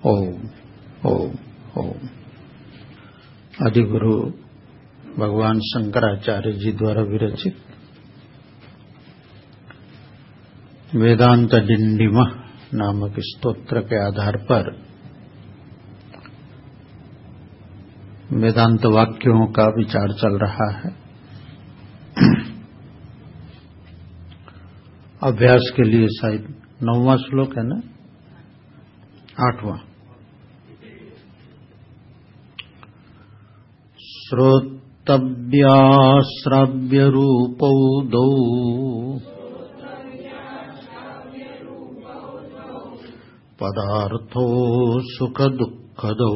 ओम ओम ओम। आदिगुरु भगवान शंकराचार्य जी द्वारा विरचित वेदांत डिंडिम नामक स्तोत्र के आधार पर वेदांत वाक्यों का विचार चल रहा है। अभ्यास के लिए शायद 9वां श्लोक है ना, 8वां। श्रोतव्याश्रव्य रूपौ द्वौ पदार्थो सुख दुःखदौ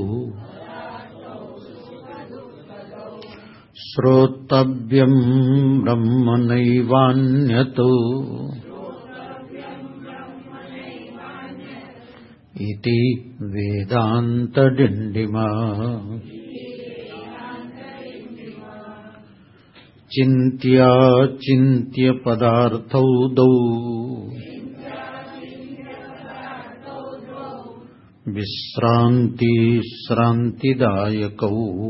श्रोतव्यं ब्रह्म नैवान्यत् इति वेदांत डिंडिमा। चिन्त्य पदार्थौ द्वौ श्रान्तिदायकौ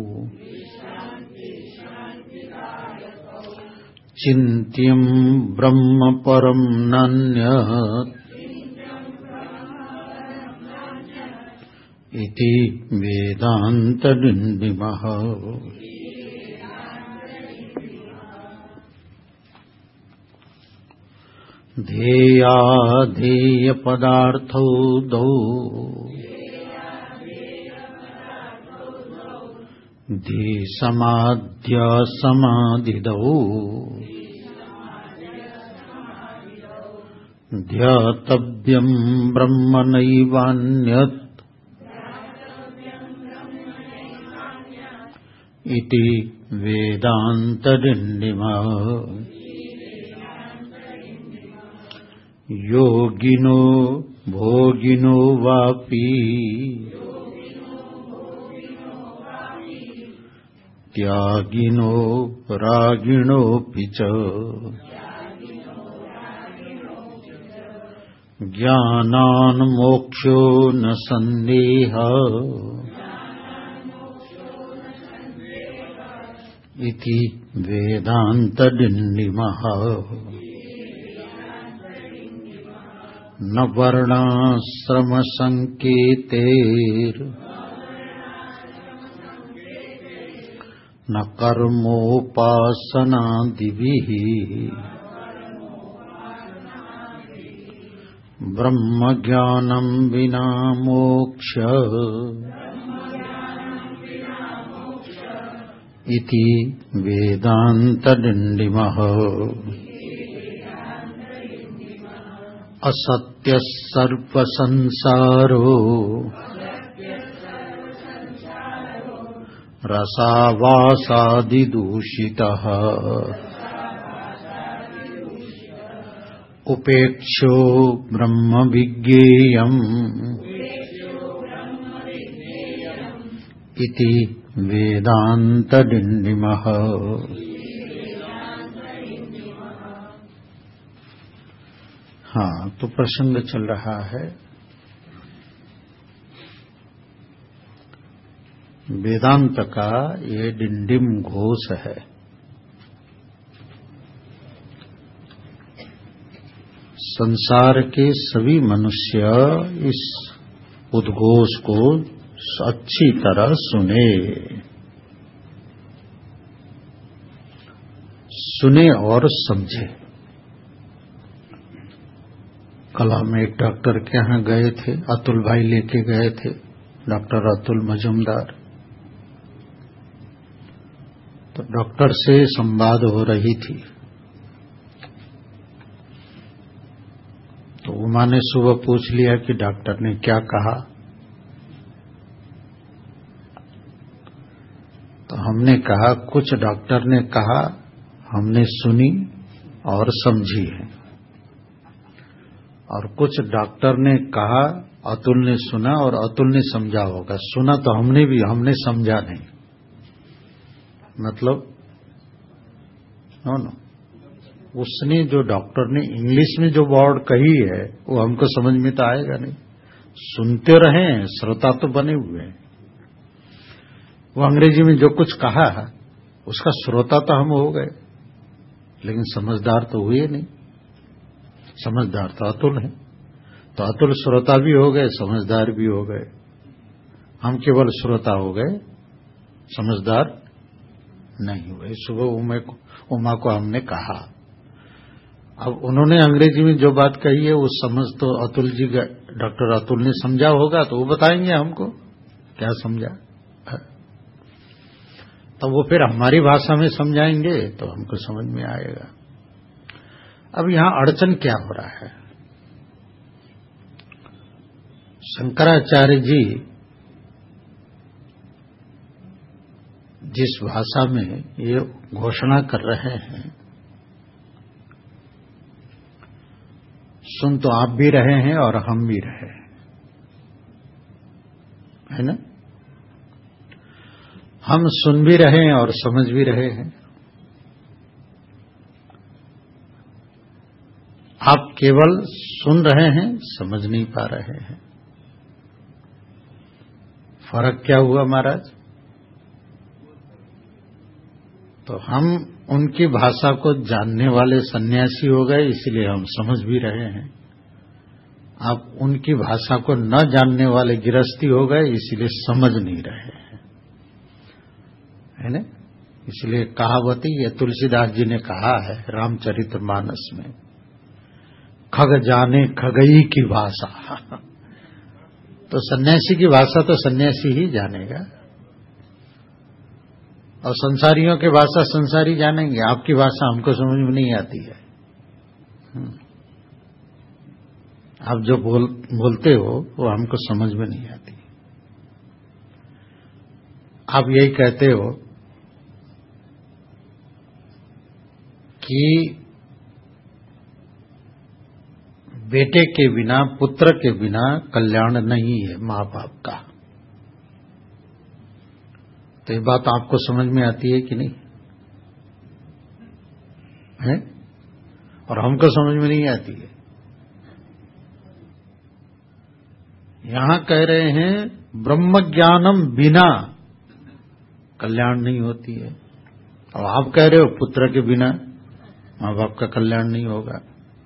चिन्त्यं ब्रह्म परं नान्यत् इति वेदांत डिंडिमः। ध्येय पदार्थौ द्वौ धी समाद्य समाधिदौ ध्यातव्यं ब्रह्म नैवान्यत् इति वेदांत डिंडिमः। योगिनो भोगिनो वापि त्यागिनो रागिणोऽपि च ज्ञानान् मोक्षो न सन्देहः इति वेदांत डिंडिमः। न वर्णाश्रम संकेतेर न कर्मोपासनादिभिः ब्रह्म ज्ञानं विना मोक्ष इति वेदांत डिंडिमः। असत्य सर्व संसारो रसावासादिदूषितः उपेक्षो ब्रह्म विज्ञेयम् इति वेदांत डिंडिमः। हाँ, तो प्रसंग चल रहा है वेदांत का। ये डिंडिम घोष है। संसार के सभी मनुष्य इस उद्घोष को अच्छी तरह सुने और समझे। कल हम एक डॉक्टर के यहाँ गए थे, अतुल भाई लेके गए थे, डॉक्टर अतुल मजुमदार। तो डॉक्टर से संवाद हो रही थी। तो उमा ने सुबह पूछ लिया कि डॉक्टर ने क्या कहा। तो हमने कहा कुछ डॉक्टर ने कहा हमने सुनी और समझी है, और कुछ डॉक्टर ने कहा अतुल ने सुना और अतुल ने समझा होगा। सुना तो हमने भी, हमने समझा नहीं। मतलब नो, उसने जो डॉक्टर ने इंग्लिश में जो वर्ड कही है वो हमको समझ में तो आएगा नहीं। सुनते रहे, श्रोता तो बने हुए हैं। वो अंग्रेजी में जो कुछ कहा उसका श्रोता तो हम हो गए, लेकिन समझदार तो हुए नहीं। समझदार तो अतुल है, तो अतुल श्रोता भी हो गए, समझदार भी हो गए। हम केवल श्रोता हो गए, समझदार नहीं हुए। सुबह उमा को हमने कहा, अब उन्होंने अंग्रेजी में जो बात कही है वो समझ तो अतुल जी, डॉक्टर अतुल ने समझा होगा, तो वो बताएंगे हमको क्या समझा। तो वो फिर हमारी भाषा में समझाएंगे तो हमको समझ में आएगा। अब यहां अड़चन क्या हो रहा है? शंकराचार्य जी जिस भाषा में ये घोषणा कर रहे हैं, सुन तो आप भी रहे हैं और हम भी रहे हैं, है ना? हम सुन भी रहे हैं और समझ भी रहे हैं। आप केवल सुन रहे हैं, समझ नहीं पा रहे हैं। फर्क क्या हुआ महाराज? तो हम उनकी भाषा को जानने वाले सन्यासी हो गए, इसलिए हम समझ भी रहे हैं। आप उनकी भाषा को न जानने वाले गृहस्थी हो गए, इसलिए समझ नहीं रहे हैं, है ना? इसलिए कहावती है, तुलसीदास जी ने कहा है रामचरितमानस में, खग जाने खगई की भाषा। तो सन्यासी की भाषा तो सन्यासी ही जानेगा, और संसारियों की भाषा संसारी जानेंगे। आपकी भाषा हमको समझ में नहीं आती है। आप जो बोलते हो वो हमको समझ में नहीं आती। आप यही कहते हो कि बेटे के बिना, पुत्र के बिना कल्याण नहीं है मां बाप का। तो ये बात आपको समझ में आती है कि नहीं है? और हमको समझ में नहीं आती है। यहां कह रहे हैं ब्रह्म ज्ञानम बिना कल्याण नहीं होती है, और आप कह रहे हो पुत्र के बिना मां बाप का कल्याण नहीं होगा।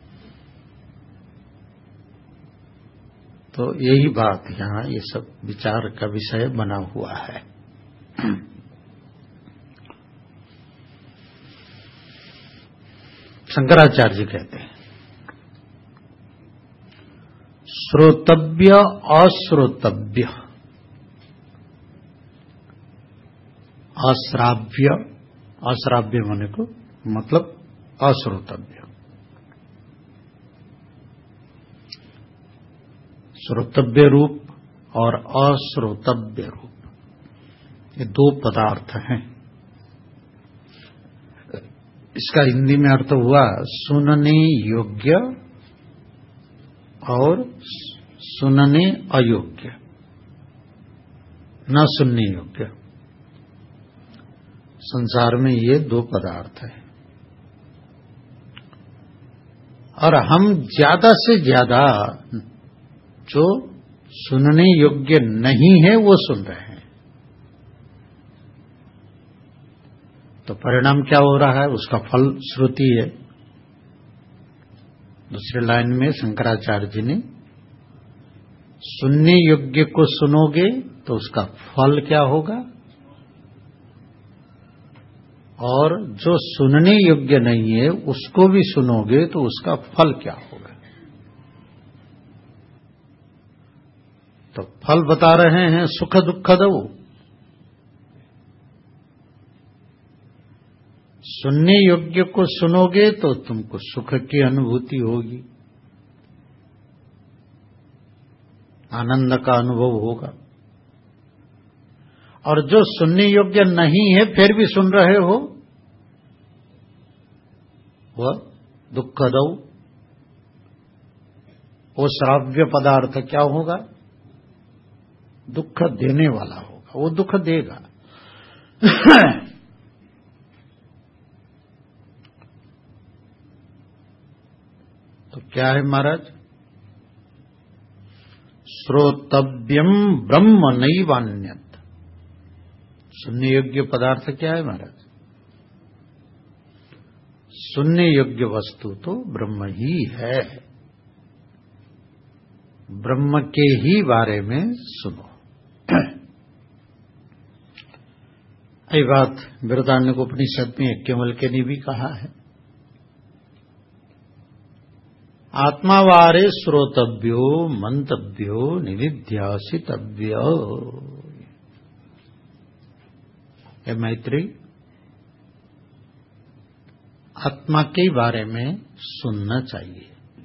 तो यही बात यहां ये सब विचार का विषय बना हुआ है। शंकराचार्य जी कहते हैं श्रोतव्य अश्रोतव्य, अश्राव्य, अश्राव्य होने को मतलब अश्रोतव्य। श्रोतव्य रूप और अश्रोतव्य रूप, ये दो पदार्थ हैं। इसका हिंदी में अर्थ हुआ सुनने योग्य और सुनने अयोग्य, न सुनने योग्य। संसार में ये दो पदार्थ हैं, और हम ज्यादा से ज्यादा जो सुनने योग्य नहीं है वो सुन रहे हैं। तो परिणाम क्या हो रहा है? उसका फल श्रुति है। दूसरे लाइन में शंकराचार्य जी ने सुनने योग्य को सुनोगे तो उसका फल क्या होगा, और जो सुनने योग्य नहीं है उसको भी सुनोगे तो उसका फल क्या होगा। तो फल बता रहे हैं सुख दुख दो। सुनने योग्य को सुनोगे तो तुमको सुख की अनुभूति होगी, आनंद का अनुभव होगा। और जो सुनने योग्य नहीं है फिर भी सुन रहे हो, वह दुख दो, वो श्राव्य पदार्थ क्या होगा? दुख देने वाला होगा, वो दुख देगा। तो क्या है महाराज? श्रोतव्यम ब्रह्म नैवान्यत। सुनने योग्य पदार्थ क्या है महाराज? सुनने योग्य वस्तु तो ब्रह्म ही है। ब्रह्म के ही बारे में सुनो। ये बात बृहदारण्यकोपनिषद में याज्ञवल्क्य ने भी कहा है। आत्मावारे श्रोतव्यो मंतव्यो निनिध्यासितव्यो। ये मैत्री आत्मा के बारे में सुनना चाहिए,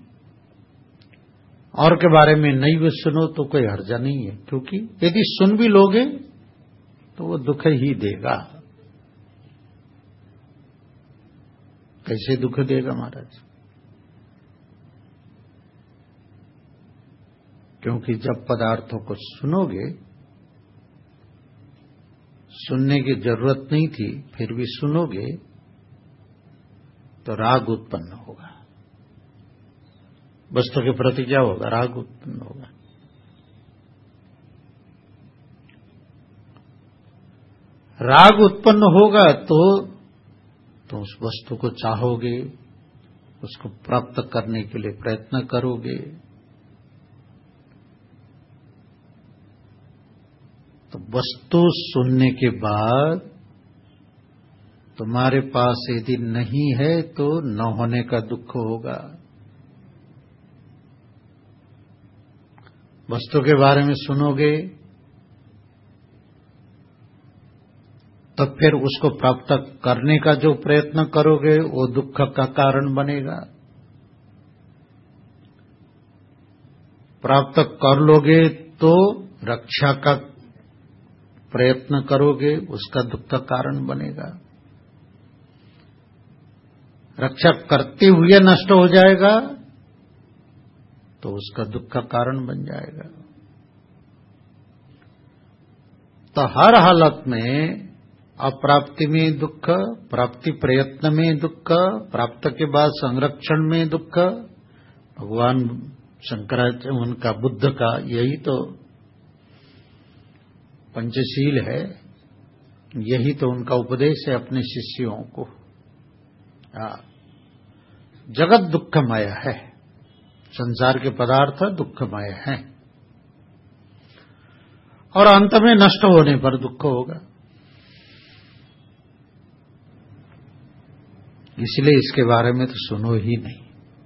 और के बारे में नहीं भी सुनो तो कोई हर्जा नहीं है, क्योंकि यदि सुन भी लोगे तो वो दुख ही देगा। कैसे दुख देगा महाराज? क्योंकि जब पदार्थों को सुनोगे, सुनने की जरूरत नहीं थी फिर भी सुनोगे, तो राग उत्पन्न होगा। वस्तु के प्रति क्या होगा? राग उत्पन्न होगा। राग उत्पन्न होगा तो उस वस्तु को चाहोगे, उसको प्राप्त करने के लिए प्रयत्न करोगे। तो वस्तु सुनने के बाद तुम्हारे पास यदि नहीं है तो न होने का दुख होगा। वस्तु के बारे में सुनोगे तो फिर उसको प्राप्त करने का जो प्रयत्न करोगे वो दुख का कारण बनेगा। प्राप्त कर लोगे तो रक्षा का प्रयत्न करोगे, उसका दुख का कारण बनेगा। रक्षा करते हुए नष्ट हो जाएगा तो उसका दुख का कारण बन जाएगा। तो हर हालत में अप्राप्ति में दुख, प्राप्ति प्रयत्न में दुख, प्राप्त के बाद संरक्षण में दुख। भगवान शंकराचार्य उनका बुद्ध का यही तो पंचशील है, यही तो उनका उपदेश है अपने शिष्यों को। जगत दुखमय है, संसार के पदार्थ दुखमय हैं और अंत में नष्ट होने पर दुख होगा। इसलिए इसके बारे में तो सुनो ही नहीं।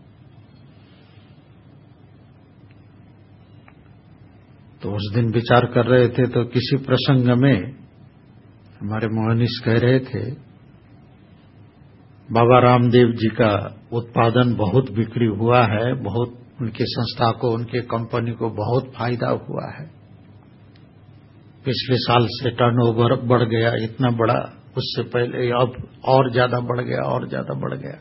तो उस दिन विचार कर रहे थे तो किसी प्रसंग में हमारे मोहनीश कह रहे थे, बाबा रामदेव जी का उत्पादन बहुत बिक्री हुआ है, बहुत उनकी संस्था को, उनके कंपनी को बहुत फायदा हुआ है। पिछले साल से टर्नओवर बढ़ गया इतना बड़ा, उससे पहले अब और ज्यादा बढ़ गया, और ज्यादा बढ़ गया।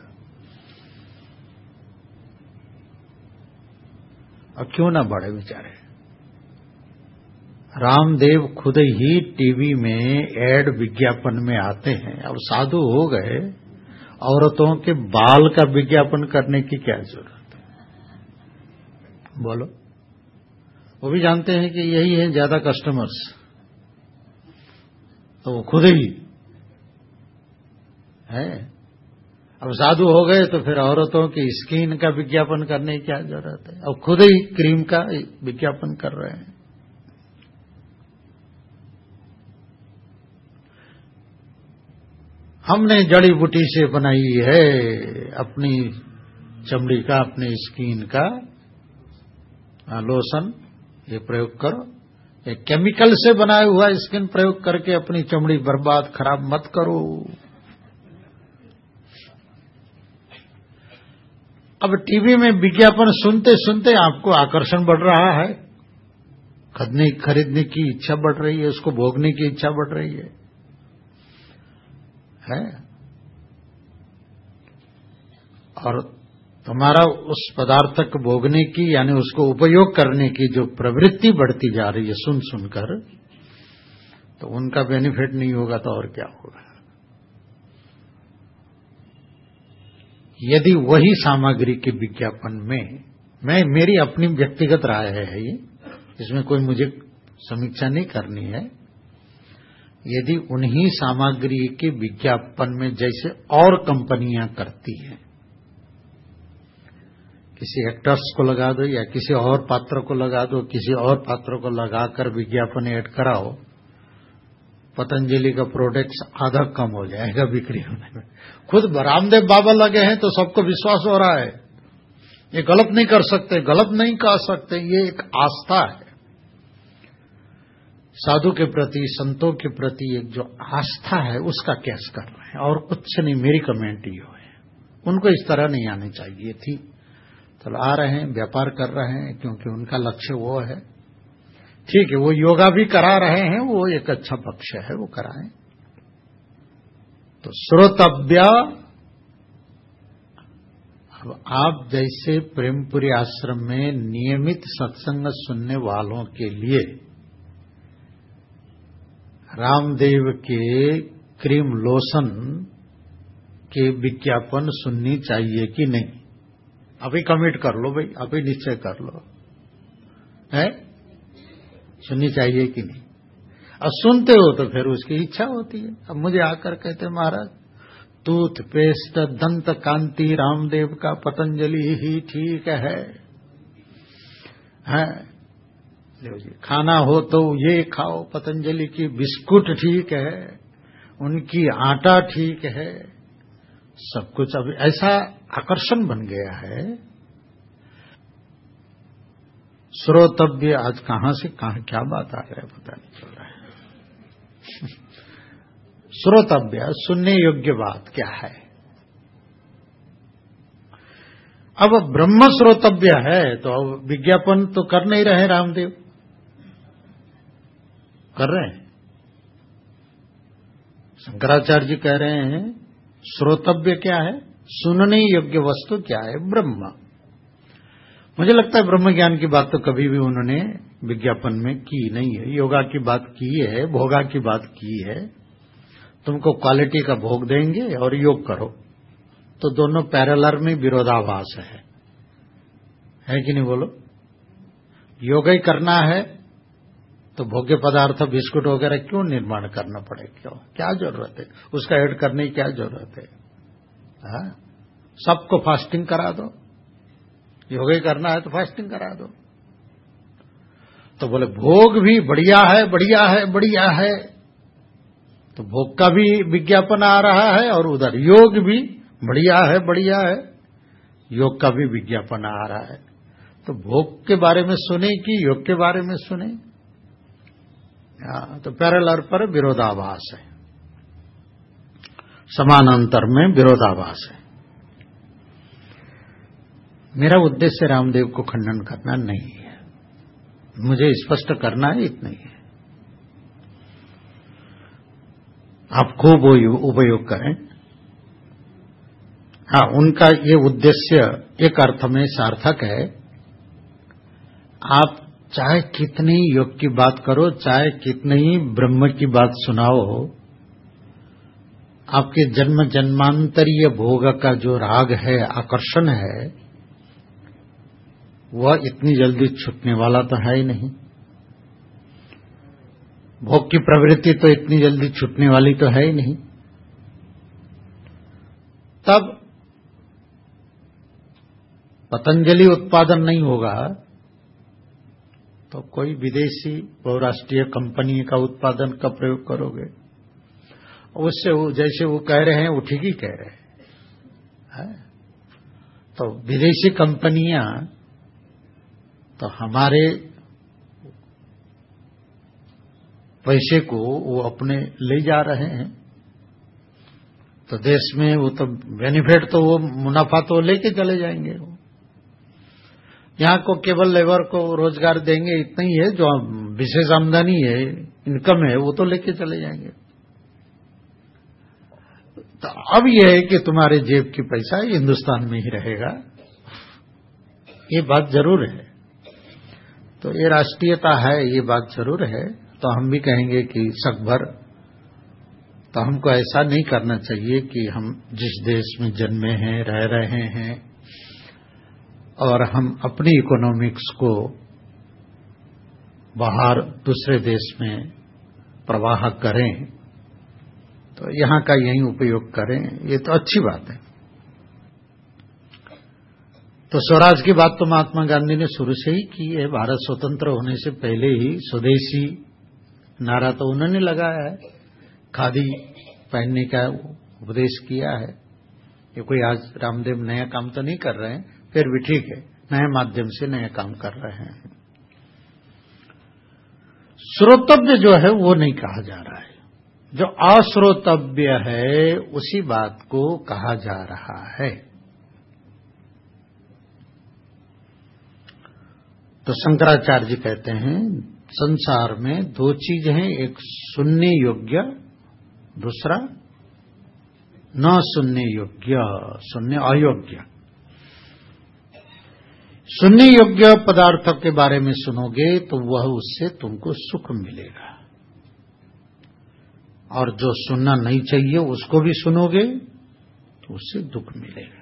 अब क्यों ना बढ़े बेचारे? रामदेव खुद ही टीवी में एड विज्ञापन में आते हैं। अब साधु हो गए, औरतों के बाल का विज्ञापन करने की क्या जरूरत है? बोलो। वो भी जानते हैं कि यही है ज्यादा कस्टमर्स, तो वो खुद ही है। अब साधु हो गए तो फिर औरतों की स्किन का विज्ञापन करने की क्या जरूरत है? अब खुद ही क्रीम का विज्ञापन कर रहे हैं। हमने जड़ी बूटी से बनाई है अपनी चमड़ी का, अपने स्किन का लोशन, ये प्रयोग करो। ये केमिकल से बनाया हुआ स्किन प्रयोग करके अपनी चमड़ी बर्बाद खराब मत करो। अब टीवी में विज्ञापन सुनते सुनते आपको आकर्षण बढ़ रहा है, खरीदने की इच्छा बढ़ रही है, उसको भोगने की इच्छा बढ़ रही है। और तुम्हारा उस पदार्थ को भोगने की यानी उसको उपयोग करने की जो प्रवृत्ति बढ़ती जा रही है सुन सुनकर, तो उनका बेनिफिट नहीं होगा तो और क्या होगा? यदि वही सामग्री के विज्ञापन में, मेरी अपनी व्यक्तिगत राय है ये, इसमें कोई मुझे समीक्षा नहीं करनी है। यदि उन्हीं सामग्री के विज्ञापन में जैसे और कंपनियां करती हैं, किसी एक्टर्स को लगा दो या किसी और पात्र को लगा दो, किसी और पात्र को लगाकर विज्ञापन ऐड कराओ, पतंजलि का प्रोडक्ट्स आधा कम हो जाएगा बिक्री होने में। खुद रामदेव बाबा लगे हैं तो सबको विश्वास हो रहा है ये गलत नहीं कर सकते, गलत नहीं कह सकते। ये एक आस्था है साधु के प्रति, संतों के प्रति एक जो आस्था है उसका कैस कर रहे हैं, और कुछ नहीं। मेरी कमेंट ये है, उनको इस तरह नहीं आनी चाहिए थी। तो आ रहे हैं, व्यापार कर रहे हैं, क्योंकि उनका लक्ष्य वो है। ठीक है, वो योगा भी करा रहे हैं, वो एक अच्छा पक्ष है, वो कराएं। तो श्रोतव्य, अब आप जैसे प्रेमपुरी आश्रम में नियमित सत्संग सुनने वालों के लिए रामदेव के क्रीम लोशन के विज्ञापन सुननी चाहिए कि नहीं? अभी कमिट कर लो भाई, अभी निश्चय कर लो, है सुननी चाहिए कि नहीं। अब सुनते हो तो फिर उसकी इच्छा होती है। अब मुझे आकर कहते महाराज टूथपेस्ट दंत कांति रामदेव का पतंजलि ही ठीक है, खाना हो तो ये खाओ, पतंजलि की बिस्कुट ठीक है, उनकी आटा ठीक है, सब कुछ। अभी ऐसा आकर्षण बन गया है। श्रोतव्य, आज कहां से कहां क्या बात आ गया पता नहीं चल रहा है। श्रोतव्य, सुनने योग्य बात क्या है? अब ब्रह्म श्रोतव्य है तो अब विज्ञापन तो कर नहीं रहे रामदेव, कर रहे हैं। शंकराचार्य जी कह रहे हैं श्रोतव्य क्या है, सुनने योग्य वस्तु क्या है? ब्रह्म। मुझे लगता है ब्रह्म ज्ञान की बात तो कभी भी उन्होंने विज्ञापन में की नहीं है। योगा की बात की है, भोगा की बात की है, तुमको क्वालिटी का भोग देंगे और योग करो, तो दोनों पैरेलल में विरोधाभास है कि नहीं बोलो? योग ही करना है तो भोग्य पदार्थ बिस्कुट वगैरह क्यों निर्माण करना पड़े? क्यों, क्या जरूरत है उसका ऐड करने की? क्या जरूरत है? सबको फास्टिंग करा दो, योग ही करना है तो फास्टिंग करा दो। तो बोले भोग भी बढ़िया है, बढ़िया है, बढ़िया है, तो भोग का भी विज्ञापन आ रहा है और उधर योग भी बढ़िया है, बढ़िया है, योग का भी विज्ञापन आ रहा है। तो भोग के बारे में सुने कि योग के बारे में सुने? तो पैरेलल पर विरोधाभास है, समानांतर में विरोधाभास है। मेरा उद्देश्य रामदेव को खंडन करना नहीं है, मुझे स्पष्ट करना है, इतना ही है। आप खूब उपयोग करें। हाँ, उनका ये उद्देश्य एक अर्थ में सार्थक है। आप चाहे कितनी योग की बात करो, चाहे कितनी ही ब्रह्म की बात सुनाओ, आपके जन्म जन्मांतरीय भोग का जो राग है, आकर्षण है, वह इतनी जल्दी छूटने वाला तो है ही नहीं। भोग की प्रवृत्ति तो इतनी जल्दी छूटने वाली तो है ही नहीं। तब पतंजलि उत्पादन नहीं होगा तो कोई विदेशी बहुराष्ट्रीय कंपनी का उत्पादन का प्रयोग करोगे? उससे वो जैसे वो कह रहे हैं वो ठीक ही कह रहे हैं। तो विदेशी कंपनियां तो हमारे पैसे को वो अपने ले जा रहे हैं, तो देश में वो तो बेनिफिट तो वो मुनाफा तो लेके चले जाएंगे। वो यहां को केवल लेबर को रोजगार देंगे, इतना ही है, जो विशेष आमदनी है, इनकम है, वो तो लेके चले जाएंगे। तो अब यह है कि तुम्हारे जेब की पैसा हिंदुस्तान में ही रहेगा, ये बात जरूर है। तो ये राष्ट्रीयता है, ये बात जरूर है। तो हम भी कहेंगे कि सकभर तो हमको ऐसा नहीं करना चाहिए कि हम जिस देश में जन्मे हैं, रह रहे हैं, और हम अपनी इकोनॉमिक्स को बाहर दूसरे देश में प्रवाह करें तो यहां का यही उपयोग करें, ये तो अच्छी बात है। तो स्वराज की बात तो महात्मा गांधी ने शुरू से ही की है। भारत स्वतंत्र होने से पहले ही स्वदेशी नारा तो उन्होंने लगाया है, खादी पहनने का उपदेश किया है। ये कोई आज रामदेव नया काम तो नहीं कर रहे हैं, फिर भी ठीक है, नए माध्यम से नया काम कर रहे हैं। श्रोतव्य जो है वो नहीं कहा जा रहा है, जो अश्रोतव्य है उसी बात को कहा जा रहा है। तो शंकराचार्य जी कहते हैं संसार में दो चीज हैं, एक सुनने योग्य, दूसरा न सुनने योग्य, सुनने अयोग्य। सुनने योग्य पदार्थों के बारे में सुनोगे तो वह उससे तुमको सुख मिलेगा, और जो सुनना नहीं चाहिए उसको भी सुनोगे तो उससे दुख मिलेगा।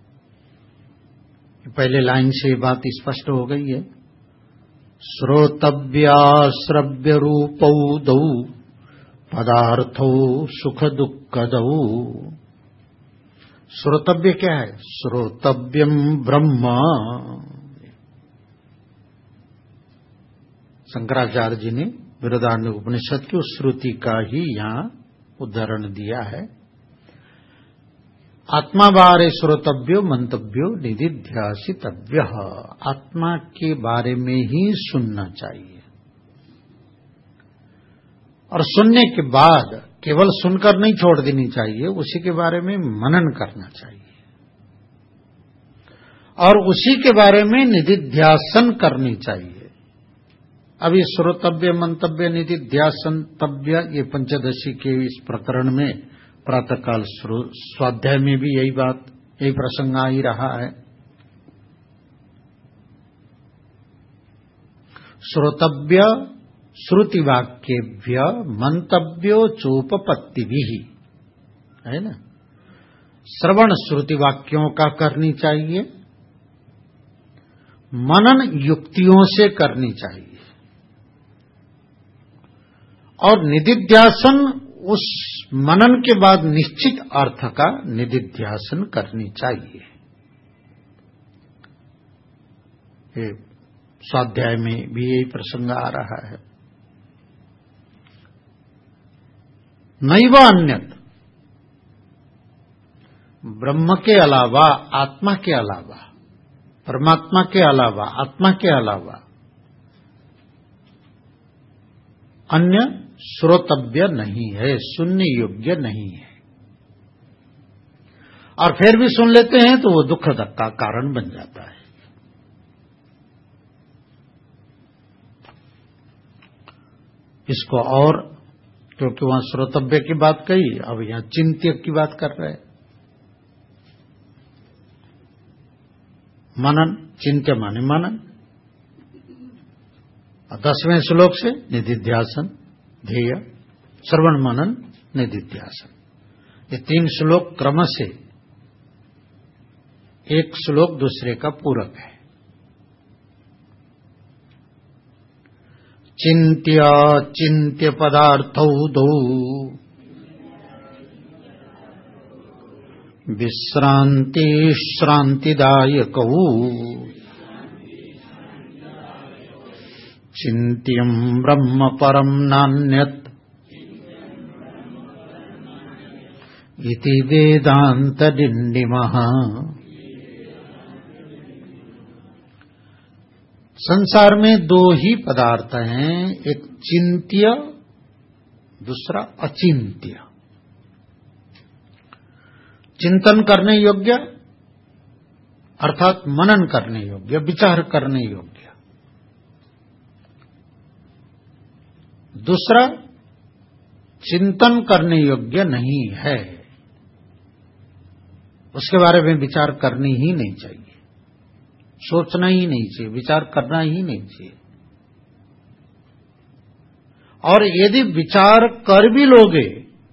पहले लाइन से बात स्पष्ट हो गई है। श्रोतव्या श्रव्य रूपौ दौ पदार्थौ सुख दुःखदौ। श्रोतव्य क्या है? श्रोतव्यम ब्रह्म। शंकराचार्य जी ने बृहदारण्यक उपनिषद की उस श्रुति का ही यहां उदाहरण दिया है। आत्मा बारे श्रोतव्यो मंतव्यो निदिध्यासितव्य। आत्मा के बारे में ही सुनना चाहिए, और सुनने के बाद केवल सुनकर नहीं छोड़ देनी चाहिए, उसी के बारे में मनन करना चाहिए, और उसी के बारे में निदिध्यासन करनी चाहिए। अभी श्रोतव्य मंतव्य निदिध्यासनतव्य ये पंचदशी के इस प्रकरण में प्रातःकाल स्वाध्याय में भी यही बात, यही प्रसंग आ ही रहा है। श्रोतव्य श्रुतिवाक्येभ्य मंतव्यो चोपपत्तिभिः, है ना। श्रवण श्रुतिवाक्यों का करनी चाहिए, मनन युक्तियों से करनी चाहिए, और निदिध्यासन उस मनन के बाद निश्चित अर्थ का निदिध्यासन करनी चाहिए। स्वाध्याय में भी यही प्रसंग आ रहा है। नैव अन्यत्, ब्रह्म के अलावा, आत्मा के अलावा, परमात्मा के अलावा, आत्मा के अलावा अन्य श्रोतव्य नहीं है, सुनने योग्य नहीं है। और फिर भी सुन लेते हैं तो वो दुख का कारण बन जाता है। इसको और, क्योंकि वहां श्रोतव्य की बात कही, अब यहां चिंत्य की बात कर रहे हैं। मनन, चिंत्य माने मनन। 10वें श्लोक से निदिध्यासन ध्येय, श्रवण मनन निदिध्यासन, ये 3 श्लोक क्रम से एक श्लोक दूसरे का पूरक है। चिंत्य चिंत्य पदार्थौ दौ विश्रांति श्रांतिदायकौ चिंत्यं ब्रह्म परम नान्यत् इति वेदांत डिंडिमः। संसार में 2 ही पदार्थ हैं, एक चिंत्य, दूसरा अचिंत्य। चिंतन करने योग्य अर्थात मनन करने योग्य, विचार करने योग्य। दूसरा चिंतन करने योग्य नहीं है, उसके बारे में विचार करनी ही नहीं चाहिए, सोचना ही नहीं चाहिए, विचार करना ही नहीं चाहिए। और यदि विचार कर भी लोगे,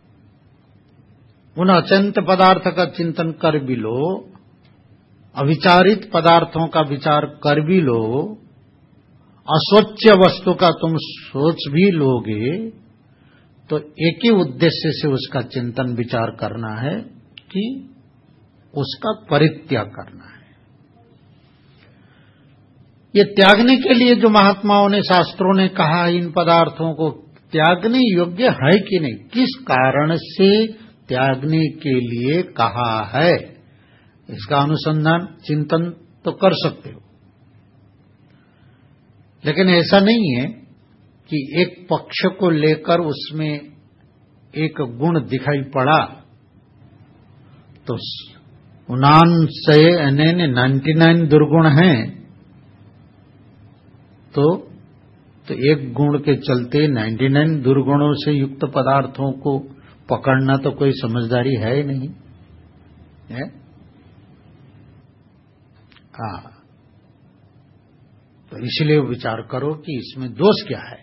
उन अचिंत्य पदार्थ का चिंतन कर भी लो, अविचारित पदार्थों का विचार कर भी लो, अस्वच्छ वस्तु का तुम सोच भी लोगे तो एक ही उद्देश्य से उसका चिंतन विचार करना है कि उसका परित्याग करना है। ये त्यागने के लिए जो महात्माओं ने, शास्त्रों ने कहा, इन पदार्थों को त्यागने योग्य है कि नहीं, किस कारण से त्यागने के लिए कहा है, इसका अनुसंधान चिंतन तो कर सकते हो। लेकिन ऐसा नहीं है कि एक पक्ष को लेकर उसमें एक गुण दिखाई पड़ा तो 99 दुर्गुण हैं, तो एक गुण के चलते 99 दुर्गुणों से युक्त पदार्थों को पकड़ना तो कोई समझदारी है ही नहीं है। तो इसलिए विचार करो कि इसमें दोष क्या है।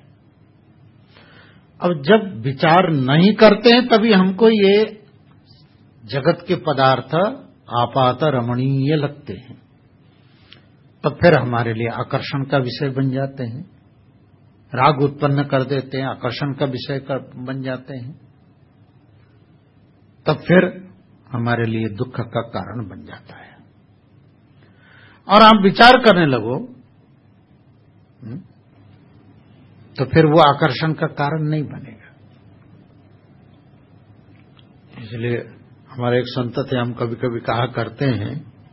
अब जब विचार नहीं करते हैं तभी हमको ये जगत के पदार्थ आपात रमणीय लगते हैं, तब फिर हमारे लिए आकर्षण का विषय बन जाते हैं, राग उत्पन्न कर देते हैं, आकर्षण का विषय बन जाते हैं, तब फिर हमारे लिए दुख का कारण बन जाता है। और आप विचार करने लगो तो फिर वो आकर्षण का कारण नहीं बनेगा। इसलिए हमारे एक संत थे, हम कभी कभी कहा करते हैं,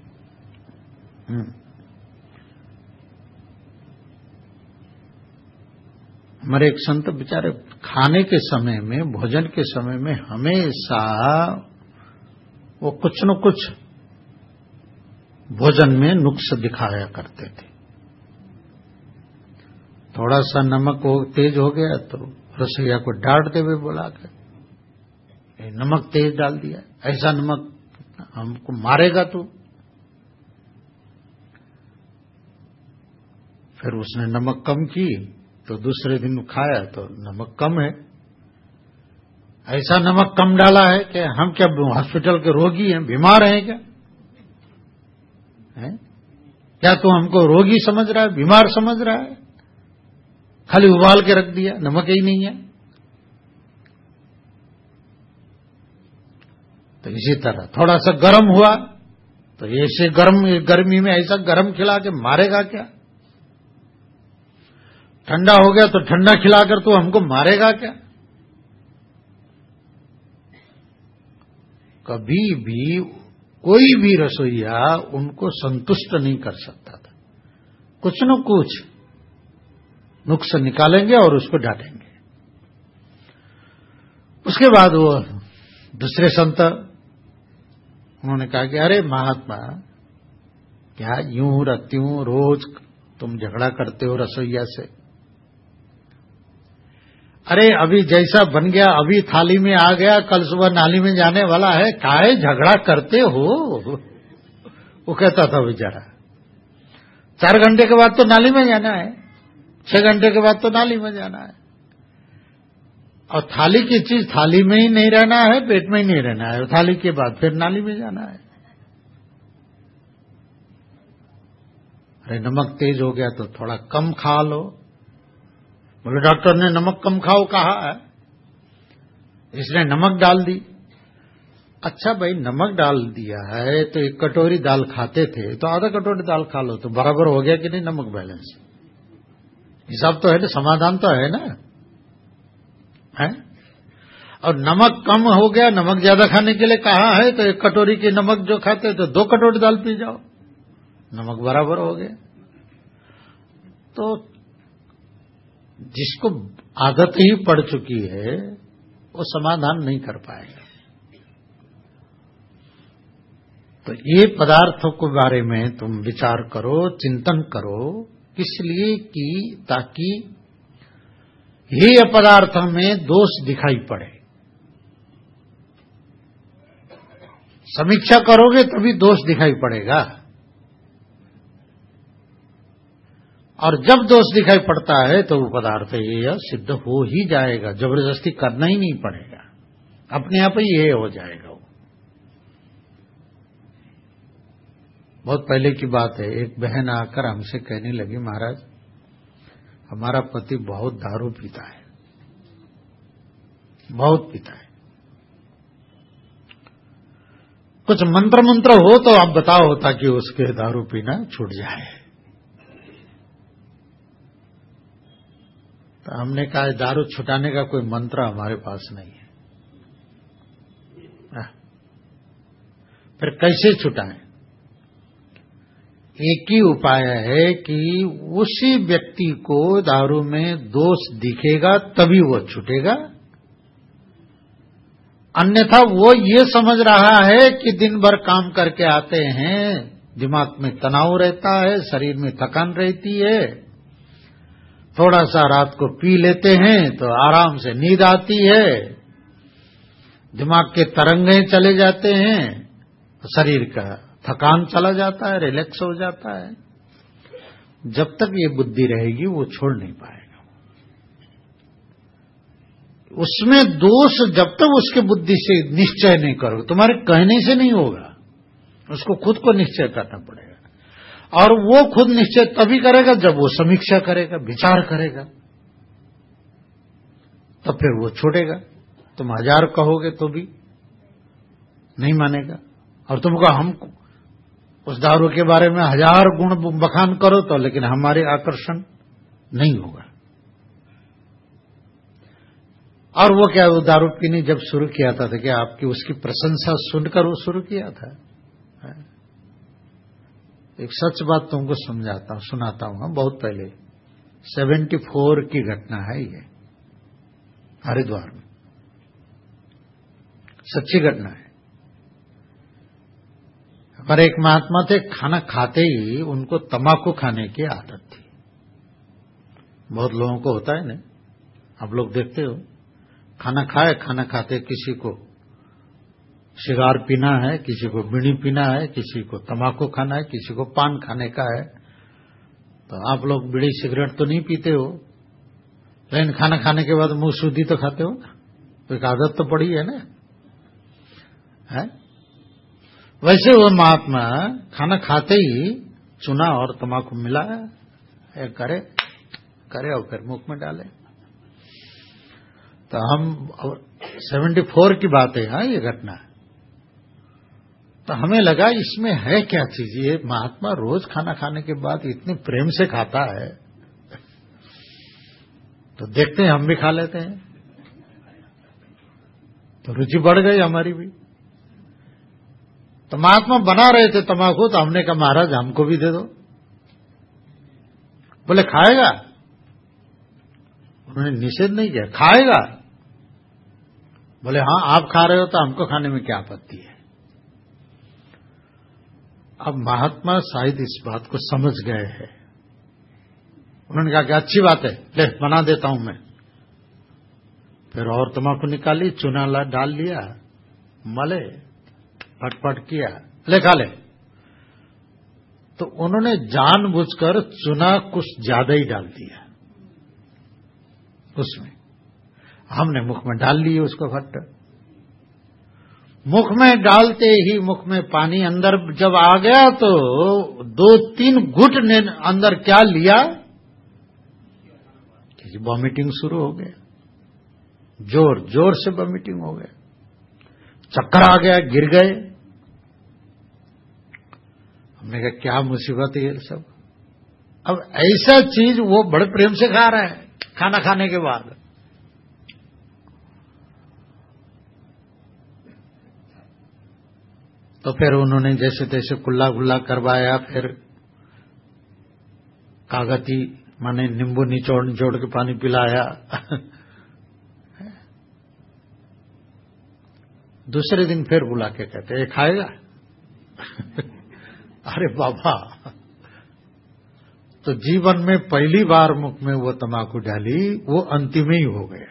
हमारे एक संत बेचारे खाने के समय में, भोजन के समय में हमेशा वो कुछ न कुछ भोजन में नुक्स दिखाया करते थे। थोड़ा सा नमक तेज हो गया तो रसोइया को डांटते हुए बोला कि नमक तेज डाल दिया, ऐसा नमक हमको मारेगा तू। फिर उसने नमक कम की तो दूसरे दिन खाया तो नमक कम है। ऐसा नमक कम डाला है कि हम क्या हॉस्पिटल के रोगी हैं, बीमार हैं क्या? क्या तू हमको रोगी समझ रहा है, बीमार समझ रहा है? खाली उबाल के रख दिया, नमक ही नहीं है। तो इसी तरह थोड़ा सा गर्म हुआ तो ऐसे गर्मी में ऐसा गर्म खिला के मारेगा क्या? ठंडा हो गया तो ठंडा खिलाकर तो हमको मारेगा क्या? कभी भी कोई भी रसोइया उनको संतुष्ट नहीं कर सकता था, कुछ न कुछ नुक्स निकालेंगे और उसको डांटेंगे। उसके बाद वो दूसरे संत, उन्होंने कहा कि अरे महात्मा, क्या यूं रत्यूं रोज तुम झगड़ा करते हो रसोइया से? अरे अभी जैसा बन गया, अभी थाली में आ गया, कल सुबह नाली में जाने वाला है, काहे झगड़ा करते हो? वो कहता था बेचारा, 4 घंटे के बाद तो नाली में जाना है, 6 घंटे के बाद तो नाली में जाना है, और थाली की चीज थाली में ही नहीं रहना है, पेट में ही नहीं रहना है, थाली के बाद फिर नाली में जाना है। अरे नमक तेज हो गया तो थोड़ा कम खा लो। बोले डॉक्टर ने नमक कम खाओ कहा है, इसने नमक डाल दी। अच्छा भाई, नमक डाल दिया है तो 1 कटोरी दाल खाते थे तो आधा कटोरी दाल खा लो, तो बराबर हो गया कि नहीं? नमक बैलेंस, हिसाब तो है ना, समाधान तो है ना, है? और नमक कम हो गया, नमक ज्यादा खाने के लिए कहा है तो 1 कटोरी की नमक जो खाते तो 2 कटोरी दाल पी जाओ, नमक बराबर हो गया। तो जिसको आदत ही पड़ चुकी है वो समाधान नहीं कर पाएगा। तो ये पदार्थों के बारे में तुम विचार करो, चिंतन करो, किस लिए कि ताकि ये पदार्थ में दोष दिखाई पड़े। समीक्षा करोगे तभी दोष दिखाई पड़ेगा, और जब दोष दिखाई पड़ता है तो वो पदार्थ ये सिद्ध हो ही जाएगा, जबरदस्ती करना ही नहीं पड़ेगा, अपने आप ही ये हो जाएगा। वो बहुत पहले की बात है, एक बहन आकर हमसे कहने लगी, महाराज हमारा पति बहुत दारू पीता है, बहुत पीता है। कुछ मंत्र हो तो आप बताओ ताकि उसके दारू पीना छूट जाए। तो हमने कहा दारू छुटाने का कोई मंत्र हमारे पास नहीं है। फिर कैसे छुटाएं? एक ही उपाय है कि उसी व्यक्ति को दारू में दोष दिखेगा तभी वो छूटेगा, अन्यथा वो ये समझ रहा है कि दिन भर काम करके आते हैं, दिमाग में तनाव रहता है, शरीर में थकान रहती है, थोड़ा सा रात को पी लेते हैं तो आराम से नींद आती है, दिमाग के तरंगे चले जाते हैं, शरीर का थकान चला जाता है, रिलैक्स हो जाता है। जब तक ये बुद्धि रहेगी वो छोड़ नहीं पाएगा। उसमें दोष जब तक उसके बुद्धि से निश्चय नहीं करोगे, तुम्हारे कहने से नहीं होगा, उसको खुद को निश्चय करना पड़ेगा। और वो खुद निश्चय तभी करेगा जब वो समीक्षा करेगा, विचार करेगा, तब फिर वो छोड़ेगा। तुम 1000 कहोगे तो भी नहीं मानेगा, और तुमको हम उस दारू के बारे में 1000 गुण बखान करो तो, लेकिन हमारे आकर्षण नहीं होगा। और वो क्या, वो दारू पीनी जब शुरू किया था तो क्या आपकी उसकी प्रशंसा सुनकर वो शुरू किया था? एक सच बात तुमको समझाता हूं, सुनाता हूं। बहुत पहले 74 की घटना है ये, हरिद्वार में, सच्ची घटना है। हमारे एक महात्मा थे, खाना खाते ही उनको तंबाकू खाने की आदत थी। बहुत लोगों को होता है ना, आप लोग देखते हो, खाना खाए, खाना खाते किसी को सिगार पीना है, किसी को बीड़ी पीना है, किसी को तंबाकू खाना है, किसी को पान खाने का है। तो आप लोग बीड़ी सिगरेट तो नहीं पीते हो, लेकिन खाना खाने के बाद मुंह शुद्धि तो खाते हो ना, तो एक आदत तो पड़ी है ना, है? वैसे वो महात्मा खाना खाते ही चूना और तंबाकू मिलाया, करे करे और फिर मुख में डाले। तो हम 74 की बात है, हाँ, ये घटना। तो हमें लगा इसमें है क्या चीज, ये महात्मा रोज खाना खाने के बाद इतने प्रेम से खाता है, तो देखते हैं हम भी खा लेते हैं। तो रुचि बढ़ गई हमारी भी। तो महात्मा बना रहे थे तंबाकू, तो हमने कहा महाराज हमको भी दे दो। बोले खाएगा? उन्होंने निषेध नहीं किया, खाएगा। बोले हाँ आप खा रहे हो तो हमको खाने में क्या आपत्ति है। अब महात्मा शायद इस बात को समझ गए हैं। उन्होंने कहा कि अच्छी बात है, ले बना देता हूं मैं। फिर और तंबाकू निकाली, चूना डाल लिया, मले, फटफट किया, ले खा ले। तो उन्होंने जानबूझकर चूना कुछ ज्यादा ही डाल दिया उसमें। हमने मुख में डाल लिए उसको फट। मुख में डालते ही मुख में पानी अंदर जब आ गया तो 2-3 घुट ने अंदर क्या लिया कि वॉमिटिंग शुरू हो गया, जोर जोर से वॉमिटिंग हो गया, चक्कर आ गया, गिर गए। हमने कहा क्या मुसीबत है ये सब। अब ऐसा चीज वो बड़े प्रेम से खा रहे हैं खाना खाने के बाद। तो फिर उन्होंने जैसे तैसे कुल्ला गुल्ला करवाया, फिर कागती माने नींबू निचोड़ निचोड़ के पानी पिलाया। दूसरे दिन फिर बुला के कहते ये खाएगा? अरे बाबा, तो जीवन में पहली बार मुख में वो तंबाकू डाली, वो अंतिम ही हो गया।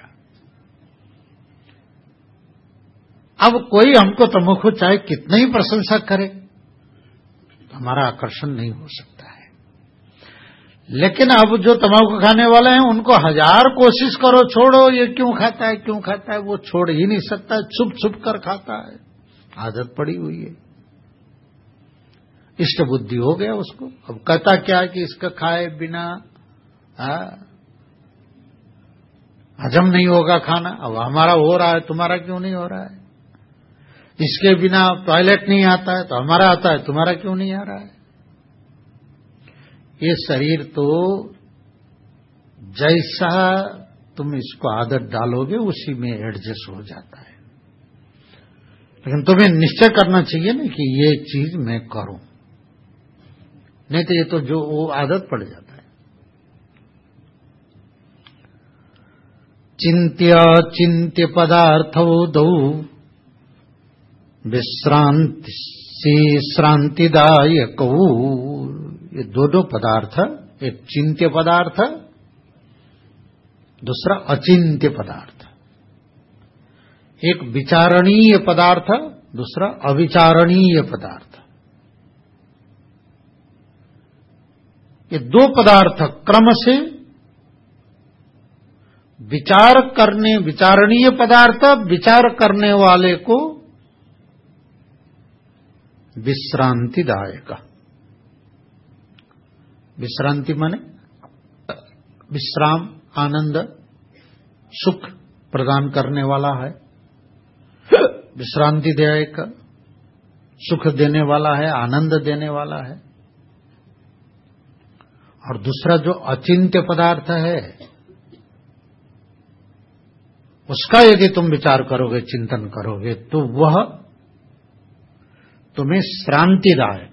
अब कोई हमको तंबाकू चाहे कितना ही प्रशंसा करे, हमारा आकर्षण नहीं हो सकता है। लेकिन अब जो तंबाकू खाने वाले हैं उनको 1000 कोशिश करो छोड़ो, ये क्यों खाता है क्यों खाता है, वो छोड़ ही नहीं सकता, छुप छुप कर खाता है, आदत पड़ी हुई है। इष्ट बुद्धि हो गया उसको। अब कहता क्या कि इसका खाए बिना हजम नहीं होगा खाना। अब हमारा हो रहा है, तुम्हारा क्यों नहीं हो रहा है? इसके बिना टॉयलेट नहीं आता है तो हमारा आता है, तुम्हारा क्यों नहीं आ रहा है? ये शरीर तो जैसा तुम इसको आदत डालोगे उसी में एडजस्ट हो जाता है। लेकिन तुम्हें निश्चय करना चाहिए ना कि ये चीज मैं करूं, नहीं तो ये तो जो वो आदत पड़ जाता है। चिंत्य चिंत्य पदार्थौ दौ विश्रांति श्रांतिदायक। ये दो पदार्थ, एक चिंत्य पदार्थ, दूसरा अचिंत्य पदार्थ। एक विचारणीय पदार्थ, दूसरा अविचारणीय पदार्थ। ये दो पदार्थ क्रम से विचार करने, विचारणीय पदार्थ विचार करने वाले को विश्रांतिदायक। विश्रांति माने विश्राम, आनंद, सुख प्रदान करने वाला है। विश्रांतिदायक सुख देने वाला है, आनंद देने वाला है। और दूसरा जो अचिंत्य पदार्थ है उसका यदि तुम विचार करोगे, चिंतन करोगे, तो वह तुम्हें श्रांतिदायक।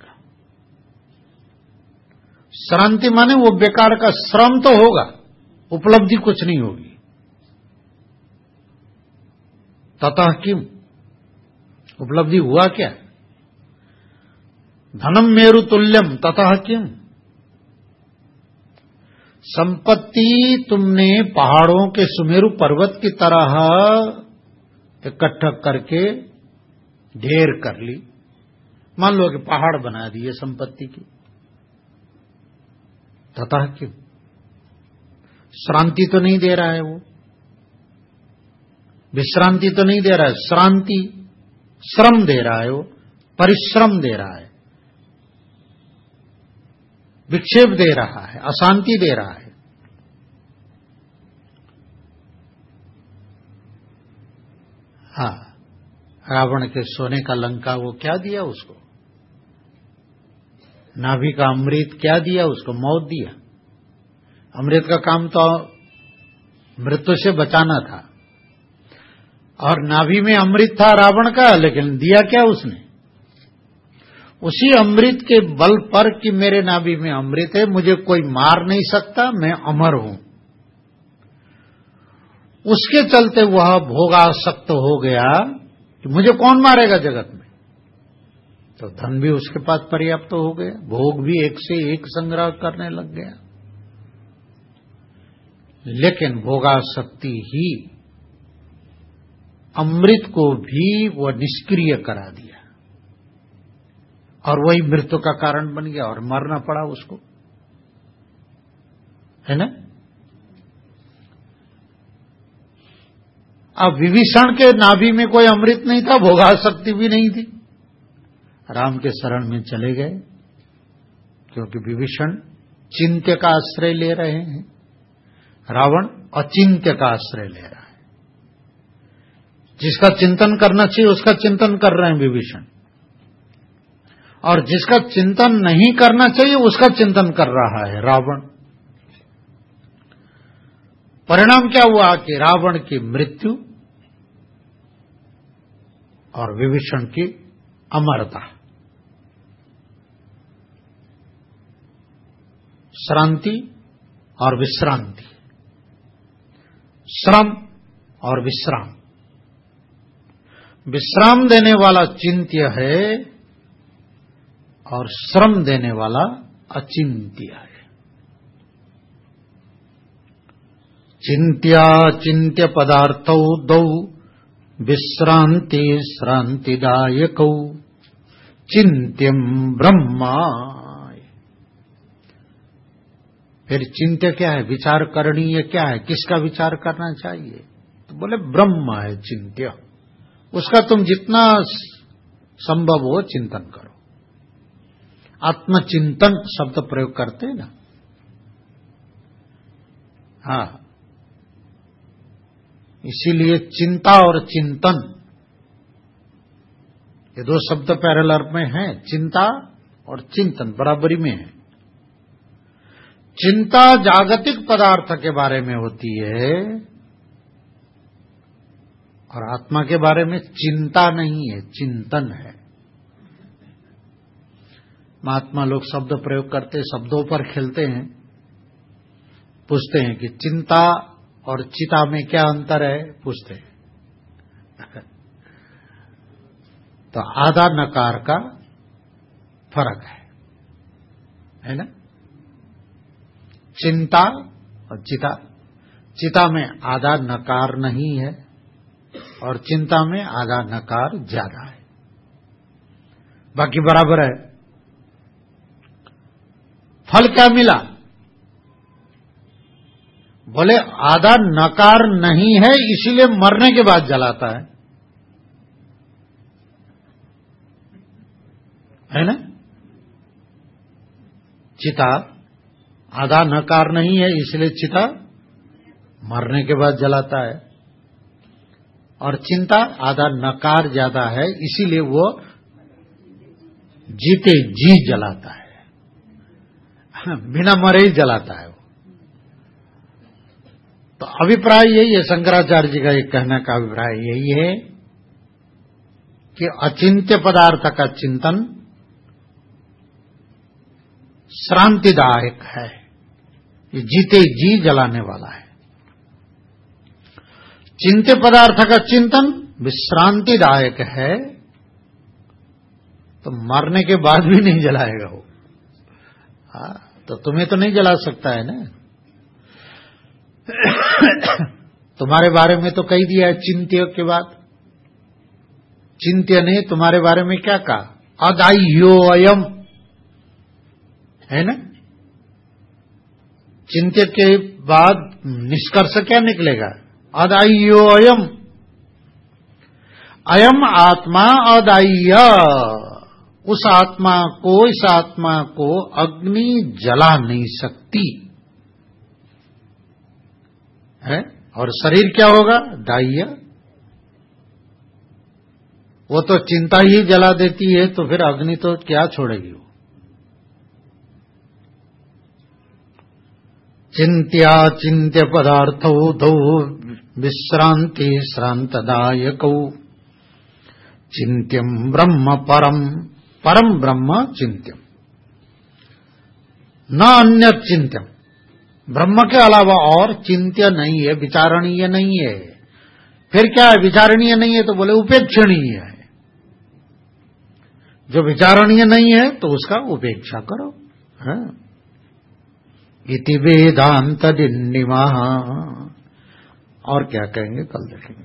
श्रांति माने वो बेकार का श्रम तो होगा, उपलब्धि कुछ नहीं होगी। ततः किम, उपलब्धि हुआ क्या? धनम मेरु तुल्यम ततः किम। संपत्ति तुमने पहाड़ों के सुमेरु पर्वत की तरह इकट्ठा करके ढेर कर ली। मान लो कि पहाड़ बना दिए संपत्ति की, तथा क्यों? श्रांति तो नहीं दे रहा है वो, विश्रांति तो नहीं दे रहा है, श्रांति श्रम दे रहा है, वो परिश्रम दे रहा है, विक्षेप दे रहा है, अशांति दे रहा है। हाँ, रावण के सोने का लंका वो क्या दिया उसको? नाभि का अमृत क्या दिया उसको? मौत दिया। अमृत का काम तो मृत्यु से बचाना था, और नाभि में अमृत था रावण का, लेकिन दिया क्या उसने? उसी अमृत के बल पर कि मेरे नाभि में अमृत है, मुझे कोई मार नहीं सकता, मैं अमर हूं, उसके चलते वह भोगासक्त हो गया कि मुझे कौन मारेगा जगत में। तो धन भी उसके पास पर्याप्त हो गया, भोग भी एक से एक संग्रह करने लग गया। लेकिन भोगासक्ति ही अमृत को भी वह निष्क्रिय करा दिया, और वही मृत्यु का कारण बन गया, और मरना पड़ा उसको, है ना? अब विभीषण के नाभि में कोई अमृत नहीं था, भोगासक्ति भी नहीं थी, राम के शरण में चले गए, क्योंकि विभीषण चिंत्य का आश्रय ले रहे हैं, रावण अचिंत्य का आश्रय ले रहा है। जिसका चिंतन करना चाहिए उसका चिंतन कर रहे हैं विभीषण, और जिसका चिंतन नहीं करना चाहिए उसका चिंतन कर रहा है रावण। परिणाम क्या हुआ कि रावण की मृत्यु और विभीषण की अमरता। श्रांति और विश्रांति, श्रम और विश्राम। विश्राम देने वाला चिंत्य है और श्रम देने वाला अचिंत्य है। चिंत्या चिंत्य पदार्थौ दौ विश्रांति श्रांतिदायकौ चिंत्यम ब्रह्मा। फिर चिंत्य क्या है? विचार करणीय क्या है? किसका विचार करना चाहिए? तो बोले ब्रह्म है चिंत्य, उसका तुम जितना संभव हो चिंतन करो। आत्मचिंतन शब्द प्रयोग करते हैं ना। हाँ, इसीलिए चिंता और चिंतन, ये दो शब्द पैरेलल में हैं। चिंता और चिंतन बराबरी में है। चिंता जागतिक पदार्थ के बारे में होती है और आत्मा के बारे में चिंता नहीं है, चिंतन है। महात्मा लोग शब्द प्रयोग करते, शब्दों पर खेलते हैं। पूछते हैं कि चिंता और चिता में क्या अंतर है, पूछते हैं। तो आधा नकार का फर्क है ना। चिंता और चिता, चिता में आधा नकार नहीं है और चिंता में आधा नकार ज्यादा है, बाकी बराबर है। फल क्या मिला? बोले आधा नकार नहीं है, इसीलिए मरने के बाद जलाता है ना। चिता आधा नकार नहीं है, इसलिए चिता मरने के बाद जलाता है। और चिंता आधा नकार ज्यादा है, इसीलिए वो जीते जी जलाता है, बिना मरे ही जलाता है। तो अभिप्राय यही है, शंकराचार्य जी का एक कहने का अभिप्राय यही है कि अचिंत्य पदार्थ का चिंतन श्रांतिदायक है, ये जीते जी जलाने वाला है। चिंत्य पदार्थ का चिंतन विश्रांतिदायक है, तो मरने के बाद भी नहीं जलाएगा वो। तो तुम्हें तो नहीं जला सकता है ना। तुम्हारे बारे में तो कही दिया है चिंत्य के बाद। चिंत्य ने तुम्हारे बारे में क्या कहा? अदाह्यो अयम, है ना। चिंत्य के बाद निष्कर्ष क्या निकलेगा? अदाह्यो अयम, अयम आत्मा अदाह्य। उस आत्मा को, इस आत्मा को अग्नि जला नहीं सकती है। और शरीर क्या होगा? दाह्य। वो तो चिंता ही जला देती है, तो फिर अग्नि तो क्या छोड़ेगी वो। चिंत्या चिंत्य पदार्थौ दौ विश्रांति श्रांतदायकौ चिंत्यम ब्रह्म परम, परम ब्रह्म चिंत्यम, न अन्य चिंत्यम। ब्रह्म के अलावा और चिंत्य नहीं है, विचारणीय नहीं है। फिर क्या है? विचारणीय नहीं है तो बोले उपेक्षणीय है। जो विचारणीय नहीं है तो उसका उपेक्षा करो। इति वेदांत डिन्डिमा। और क्या कहेंगे कल देखेंगे।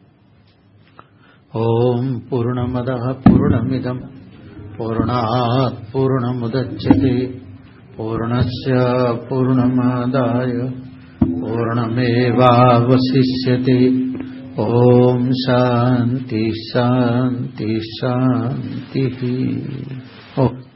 ओम पूर्णमदः पूर्णमिदं पूर्णात् पूर्णमुदच्यते पूर्णस्य पूर्णमादाय पूर्णमेवावशिष्यते। ओम शांति शांति शांति।